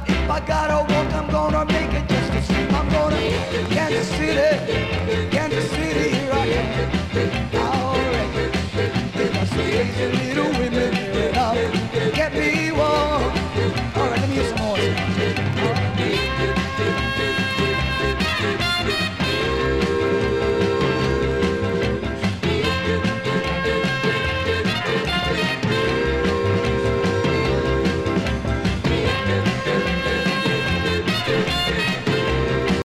But if I gotta walk, I'm gonna make it just to sleep. I'm gonna Kansas City, Kansas City, here I am. Alright, they got some crazy little women.